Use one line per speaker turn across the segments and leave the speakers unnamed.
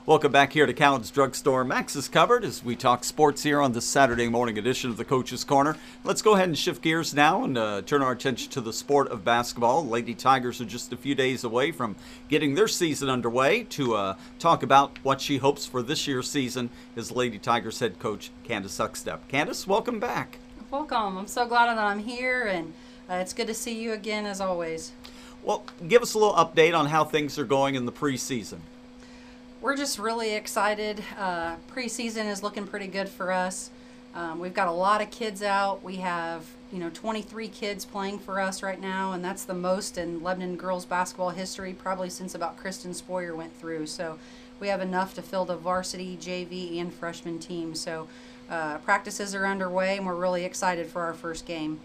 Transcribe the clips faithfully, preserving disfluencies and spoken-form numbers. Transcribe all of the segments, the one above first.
Welcome back here to Cowan's Drugstore. Max's Cupboard as we talk sports here on this Saturday morning edition of the Coach's Corner. Let's go ahead and shift gears now and uh, turn our attention to the sport of basketball. Lady Tigers are just a few days away from getting their season underway. To uh, talk about what she hopes for this year's season is Lady Tigers head coach Candace Huckstep. Candace, welcome back.
Welcome. I'm so glad that I'm here, and uh, it's good to see you again as always.
Well, give us a little update on how things are going in the preseason.
We're just really excited. Uh, preseason is looking pretty good for us. Um, we've got a lot of kids out. We have, you know, twenty-three kids playing for us right now, and that's the most in Lebanon girls basketball history, probably since about Kristen Spoyer went through. So we have enough to fill the varsity, J V, and freshman team. So uh, practices are underway, and we're really excited for our first game.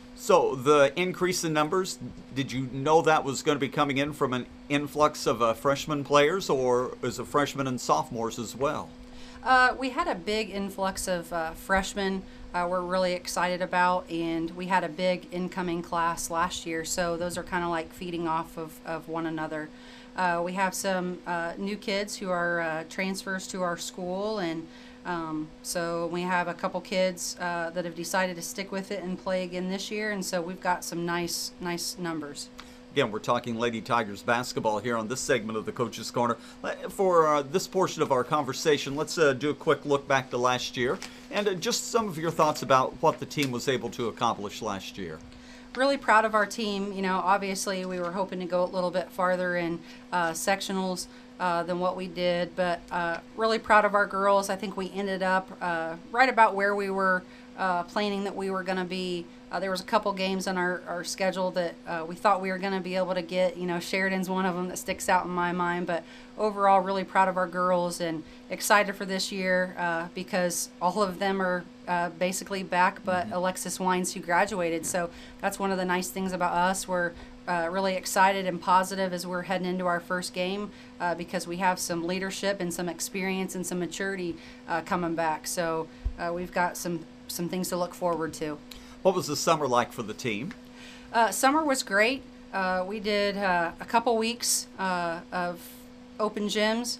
So the increase in numbers, did you know that was going to be coming in from an influx of uh, freshman players, or is it freshmen and sophomores as well?
Uh, we had a big influx of uh, freshmen uh, we're really excited about, and we had a big incoming class last year, so those are kind of like feeding off of, of one another. Uh, we have some uh, new kids who are uh, transfers to our school, and Um, so we have a couple kids uh, that have decided to stick with it and play again this year, and so we've got some nice, nice numbers.
Again, we're talking Lady Tigers basketball here on this segment of the Coach's Corner. For uh, this portion of our conversation, let's uh, do a quick look back to last year and uh, just some of your thoughts about what the team was able to accomplish last year.
Really proud of our team. You know, obviously we were hoping to go a little bit farther in uh, sectionals uh, than what we did, but uh, really proud of our girls. I think we ended up uh, right about where we were uh, planning that we were going to be. Uh, there was a couple games on our, our schedule that uh, we thought we were going to be able to get. You know, Sheridan's one of them that sticks out in my mind, but overall really proud of our girls and excited for this year uh, because all of them are uh, basically back but mm-hmm. Alexis Wines, who graduated. So that's one of the nice things about us. We're uh, really excited and positive as we're heading into our first game uh, because we have some leadership and some experience and some maturity uh, coming back. So uh, we've got some, some things to look forward to.
What was the summer like for the team?
Uh, summer was great. Uh, we did uh, a couple weeks uh, of open gyms,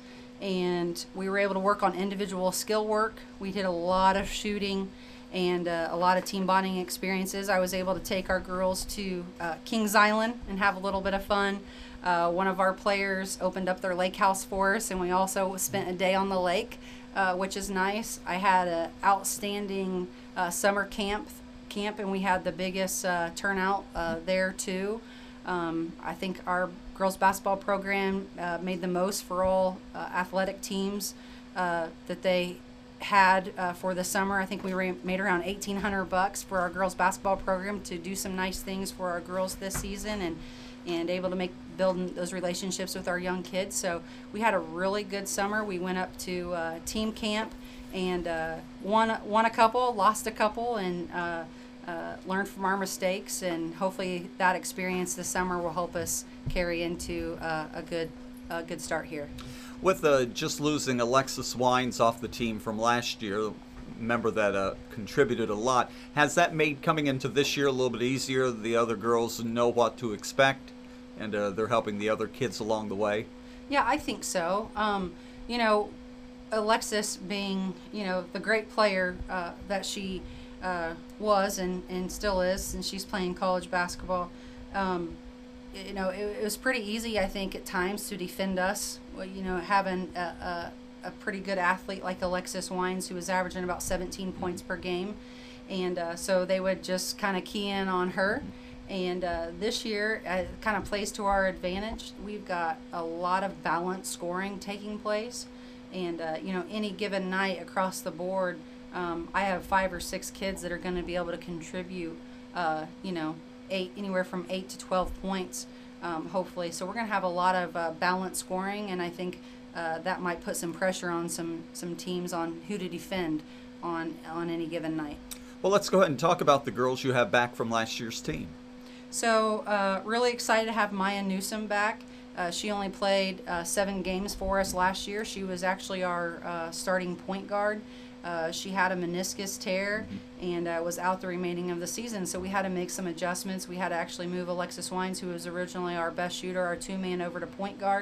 and we were able to work on individual skill work. We did a lot of shooting and uh, a lot of team bonding experiences. I was able to take our girls to uh, Kings Island and have a little bit of fun. Uh, one of our players opened up their lake house for us, and we also spent a day on the lake, uh, which is nice. I had an outstanding uh, summer camp camp and we had the biggest uh, turnout uh, there too. Um, I think our girls basketball program uh, made the most for all uh, athletic teams uh, that they had uh, for the summer. I think we ra- made around eighteen hundred bucks for our girls basketball program to do some nice things for our girls this season and and able to make build those relationships with our young kids. So we had a really good summer. We went up to uh, team camp and uh, won won a couple, lost a couple, and uh, uh, learned from our mistakes. And hopefully that experience this summer will help us carry into uh, a good a good start here.
With uh, just losing Alexis Wines off the team from last year, member that uh, contributed a lot, has that made coming into this year a little bit easier? The other girls know what to expect, and uh, they're helping the other kids along the way?
Yeah, I think so. Um, you know, Alexis being, you know, the great player uh, that she uh, was and, and still is, and she's playing college basketball, um, you know, it, it was pretty easy, I think, at times to defend us. Well, you know, having a, a, a pretty good athlete like Alexis Wines, who was averaging about seventeen points per game. And uh, so they would just kind of key in on her. And uh, this year, uh, it kind of plays to our advantage. We've got a lot of balanced scoring taking place. And, uh, you know, any given night across the board, um, I have five or six kids that are going to be able to contribute, uh, you know, eight anywhere from eight to twelve points, um, hopefully. So we're going to have a lot of uh, balanced scoring, and I think uh, that might put some pressure on some, some teams on who to defend on, on any given night.
Well, let's go ahead and talk about the girls you have back from last year's team.
So uh, really excited to have Maya Newsom back. Uh, she only played uh, seven games for us last year. She was actually our uh, starting point guard. Uh, she had a meniscus tear and uh, was out the remaining of the season, so we had to make some adjustments. We had to actually move Alexis Wines, who was originally our best shooter, our two-man, over to point guard,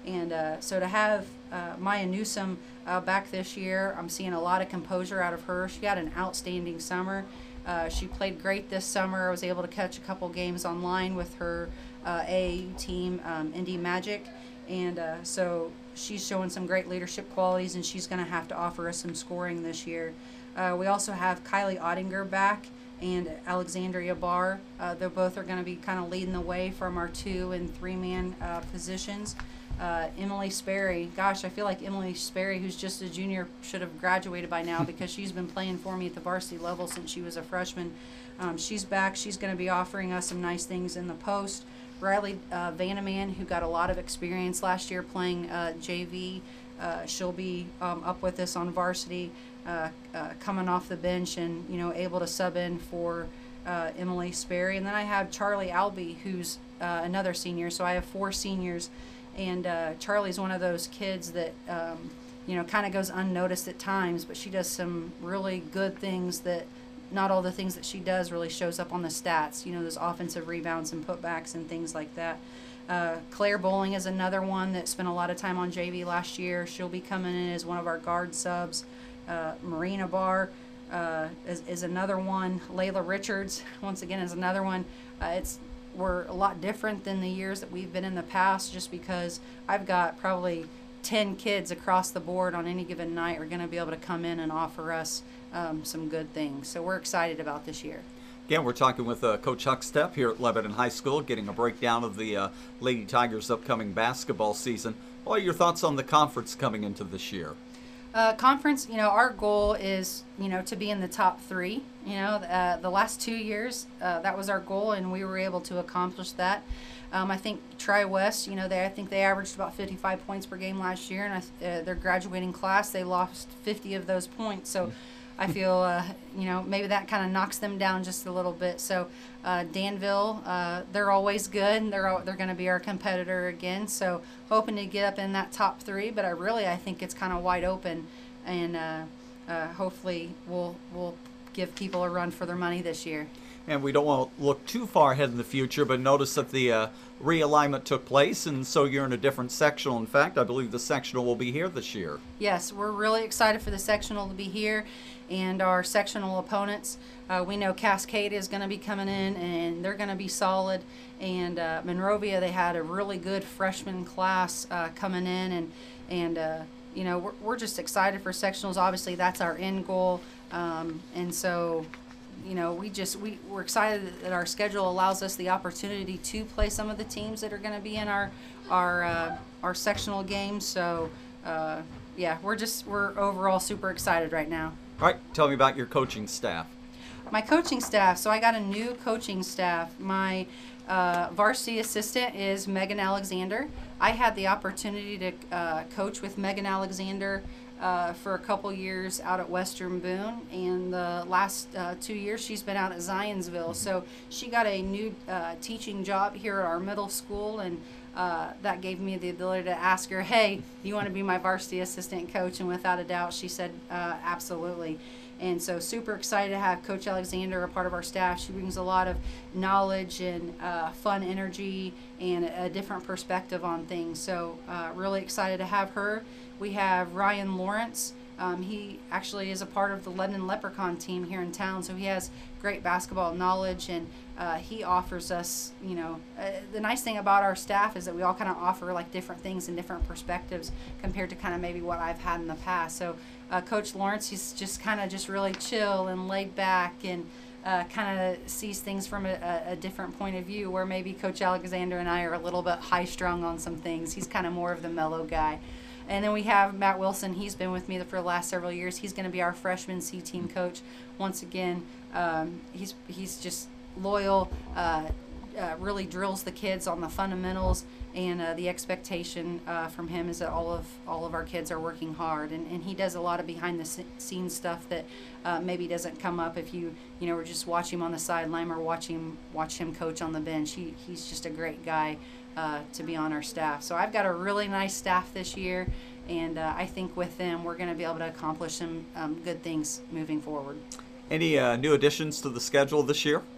And uh, so to have uh, Maya Newsom uh, back this year, I'm seeing a lot of composure out of her. She had an outstanding summer. Uh, she played great this summer. I was able to catch a couple games online with her uh, A A U team, um, Indy Magic. And uh, so she's showing some great leadership qualities, and she's going to have to offer us some scoring this year. Uh, we also have Kylie Ottinger back and Alexandria Barr. Uh, they both are going to be kind of leading the way from our two and three man uh, positions. Uh, Emily Sperry, gosh, I feel like Emily Sperry, who's just a junior, should have graduated by now because she's been playing for me at the varsity level since she was a freshman. Um, she's back. She's going to be offering us some nice things in the post. Riley uh, Vanneman, who got a lot of experience last year playing uh, J V, uh, she'll be um, up with us on varsity, uh, uh, coming off the bench and, you know, able to sub in for uh, Emily Sperry. And then I have Charlie Albee, who's uh, another senior. So I have four seniors. And uh, Charlie's one of those kids that, um, you know, kind of goes unnoticed at times, but she does some really good things that not all the things that she does really shows up on the stats. You know, those offensive rebounds and putbacks and things like that. Uh, Claire Bowling is another one that spent a lot of time on J V last year. She'll be coming in as one of our guard subs. Uh, Marina Barr uh, is, is another one. Layla Richards, once again, is another one. Uh, it's we're a lot different than the years that we've been in the past, just because I've got probably ten kids across the board on any given night are going to be able to come in and offer us um, some good things. So we're excited about this year.
Again, we're talking with uh, Coach Huck Stepp here at Lebanon High School, getting a breakdown of the uh, Lady Tigers' upcoming basketball season. What are your thoughts on the conference coming into this year?
Uh, conference, you know, our goal is, you know, to be in the top three. You know, uh, the last two years, uh, that was our goal, and we were able to accomplish that. Um, I think Tri-West, you know, they I think they averaged about fifty-five points per game last year, and I, uh, their graduating class, they lost fifty of those points. So I feel, uh, you know, maybe that kind of knocks them down just a little bit. So uh, Danville, uh, they're always good, and they're all, they're going to be our competitor again. So hoping to get up in that top three, but I really I think it's kind of wide open, and uh, uh, hopefully we'll we'll give people a run for their money this year.
And we don't want to look too far ahead in the future, but notice that the uh, realignment took place, and so you're in a different sectional. In fact, I believe the sectional will be here this year.
Yes, we're really excited for the sectional to be here, and our sectional opponents. Uh, we know Cascade is going to be coming in, and they're going to be solid. And uh, Monrovia, they had a really good freshman class uh, coming in, and and uh, you know we're we're just excited for sectionals. Obviously, that's our end goal, um, and so. You know, we just we we're excited that our schedule allows us the opportunity to play some of the teams that are going to be in our our uh, our sectional games. So uh, yeah, we're just we're overall super excited right now.
All right, tell me about your coaching staff.
My coaching staff. So I got a new coaching staff. My uh, varsity assistant is Megan Alexander. I had the opportunity to uh, coach with Megan Alexander Uh, for a couple years out at Western Boone, and the last uh, two years she's been out at Zionsville. So she got a new uh, teaching job here at our middle school, and uh, that gave me the ability to ask her, hey, you want to be my varsity assistant coach? And without a doubt she said uh, absolutely. And so super excited to have Coach Alexander a part of our staff. She brings a lot of knowledge and uh, fun energy and a, a different perspective on things. So uh, really excited to have her. We have Ryan Lawrence. Um, he actually is a part of the Lebanon Leprechaun team here in town, so he has great basketball knowledge, and uh, he offers us, you know, uh, the nice thing about our staff is that we all kind of offer like different things and different perspectives compared to kind of maybe what I've had in the past. So uh, Coach Lawrence, he's just kind of just really chill and laid back, and uh, kind of sees things from a, a different point of view, where maybe Coach Alexander and I are a little bit high-strung on some things. He's kind of more of the mellow guy. And then we have Matt Wilson. He's been with me for the last several years. He's going to be our freshman C team coach. Once again, um, he's he's just loyal, uh, uh, really drills the kids on the fundamentals, and uh, the expectation uh, from him is that all of all of our kids are working hard. And, and he does a lot of behind the scenes stuff that uh, maybe doesn't come up if you you know were just watch him on the sideline or watch him watch him coach on the bench. He he's just a great guy. Uh, to be on our staff. So I've got a really nice staff this year, and uh, I think with them we're going to be able to accomplish some um, good things moving forward.
Any uh, new additions to the schedule this year?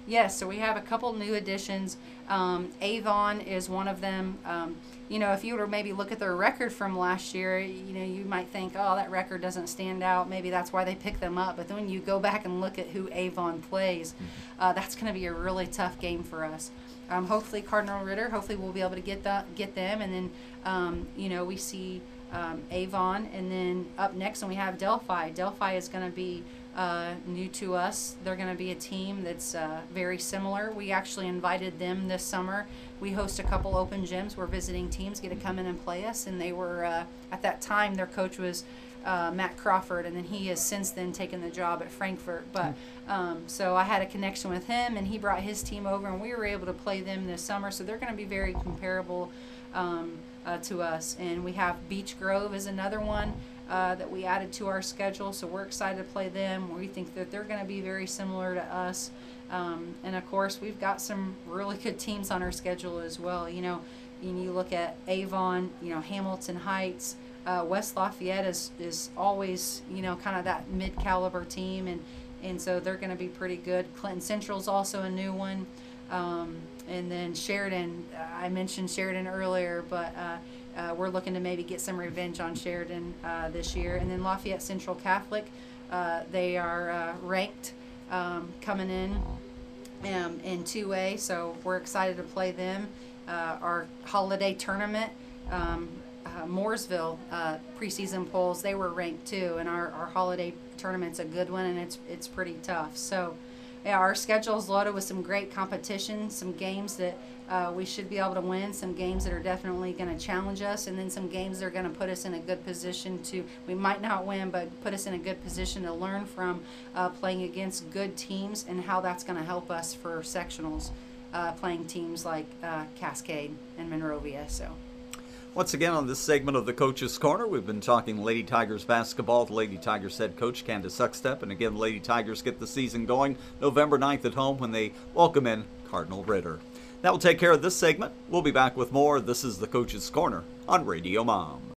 Yes, so we have a couple new additions. Um, Avon is one of them. Um, you know, if you were to maybe look at their record from last year, you know, you might think, oh, that record doesn't stand out. Maybe that's why they picked them up. But then when you go back and look at who Avon plays, uh, that's going to be a really tough game for us. Um, hopefully, Cardinal Ritter, hopefully we'll be able to get that, get them. And then, um, you know, we see um, Avon. And then up next, and we have Delphi. Delphi is going to be Uh, new to us. They're going to be a team that's uh, very similar. We actually invited them this summer. We host a couple open gyms where visiting teams get to come in and play us, and they were, uh, at that time, their coach was uh, Matt Crawford, and then he has since then taken the job at Frankfurt. But um, so I had a connection with him, and he brought his team over, and we were able to play them this summer. So they're going to be very comparable um, uh, to us. And we have Beech Grove is another one. Uh, that we added to our schedule, so we're excited to play them. We think that they're going to be very similar to us, um, and of course we've got some really good teams on our schedule as well. You know, and you look at Avon, you know, Hamilton Heights, uh, West Lafayette is is always, you know, kind of that mid-caliber team, and and so they're going to be pretty good. Clinton Central's also a new one, um, and then Sheridan. I mentioned Sheridan earlier, but uh, Uh, we're looking to maybe get some revenge on Sheridan uh, this year. And then Lafayette Central Catholic, uh, they are uh, ranked um, coming in um, in two A, so we're excited to play them. Uh, our holiday tournament, um, uh, Mooresville uh, preseason polls, they were ranked too, and our, our holiday tournament's a good one, and it's it's pretty tough. So yeah, our schedule's loaded with some great competition, some games that uh, we should be able to win, some games that are definitely going to challenge us, and then some games that are going to put us in a good position to, we might not win, but put us in a good position to learn from uh, playing against good teams and how that's going to help us for sectionals, uh, playing teams like uh, Cascade and Monrovia. So.
Once again, on this segment of the Coach's Corner, we've been talking Lady Tigers basketball. The Lady Tigers head coach, Candace Suckstep. And again, Lady Tigers get the season going November ninth at home when they welcome in Cardinal Ritter. That will take care of this segment. We'll be back with more. This is the Coach's Corner on Radio Mom.